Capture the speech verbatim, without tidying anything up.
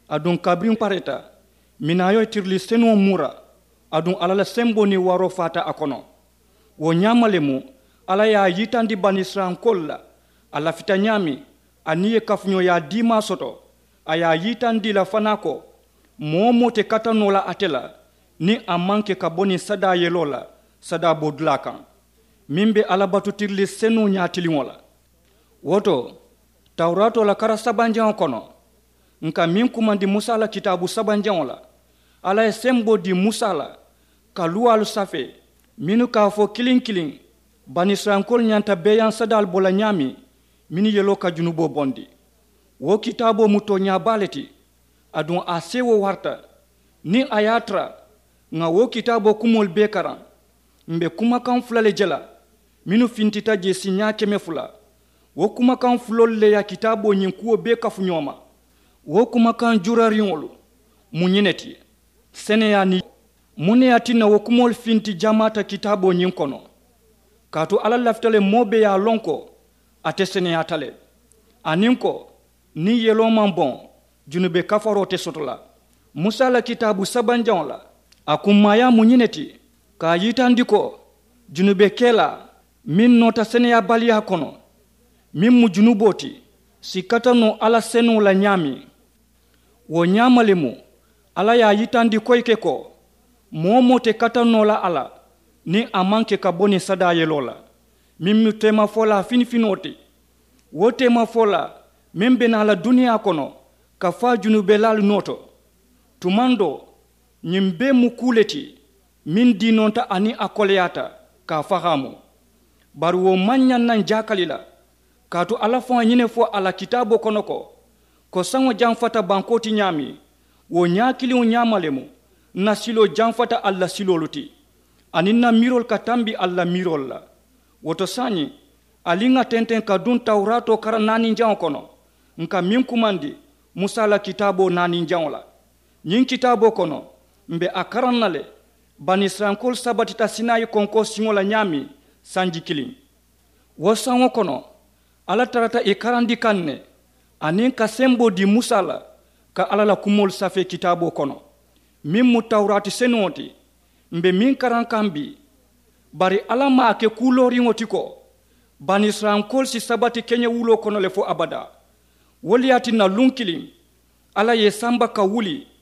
adun kabrin pareta minayo tirli seno mura adun alala sembo ni waro fata akono wo nyamalemu ala ya yitandi bani Israel kolla ala fitanyami aniye kafunyo ya dima soto aya yitandi la fanako momo te katanola atela ni amanke kaboni sada yelola sada bodlaka mimbe alabatu tirli senu nyatilingola woto Taurato la kara sabanjan kono nka min kumandi Musa la kitabu sabanjan la ala e sembo di Musa la ka luwalu safe minu ka fo kilin kilin bani Israel nyanta beyan sadal bola nyami mini yelo ka junubo bondi wo kitabo muto nyabaleti adun asewo warta ni ayatra nga wo kitabo kumol bekaran mbe kuma kan fulale jela minu fintita je sinya keme fula wo kuma kan fulolle ya kitabo nyin kuwo be kafu nyoma wo kuma kan jurariŋolu munyineti sene ya ni mune yatina wo kumol finti jamata kitabo nyin kono kato ala laftale mobe ya lonko ate sene ya tale aninko ni yelo man bon junube kafaro te sotola Musa la kitabu sabanjan la akumaya munyineti ka yitandiko junube kela min nota sene ya baliya kono min mu junuboti sikata no ala senu la nyami wo nyamalemu ala ya yitandi koyke ko momo te kata no la ala ni amanke kaboni sada yelola min mu tema fola finfinoti wo tema fola membe na la dunia kono ka fa junube lal noto tumando nyimbe mu kuleti min dinonta ani akoleyata ka fahamu bari wo manyan nan jakalila kato ala fo nyine fo ala kitabo kono ko ko sango jamfata bankoti nyami wo nyakili wo nyamalemu na silo jamfata alla silo luti aninna mirol katambi alla mirol la woto sani alinga tenten ka dun Taurato kara nani njan kono nka min kumandi Musa la kitabo nani njan la nyin kitabo kono mbe akaranale bani Israel sabatita Sinai konko singola nyami sanji kilin wo sango kono ala tarata e karandi kanne anin ka sembo di Musa la ka ala la kumol safe kitabo kono min mu Taurati senoti mbe min karan kambi bari ala ma ke kulori ngoti ko bani Israel kol si sabati kenye wulo kono le fo abada woliati na lunkili ala ye samba ka wuli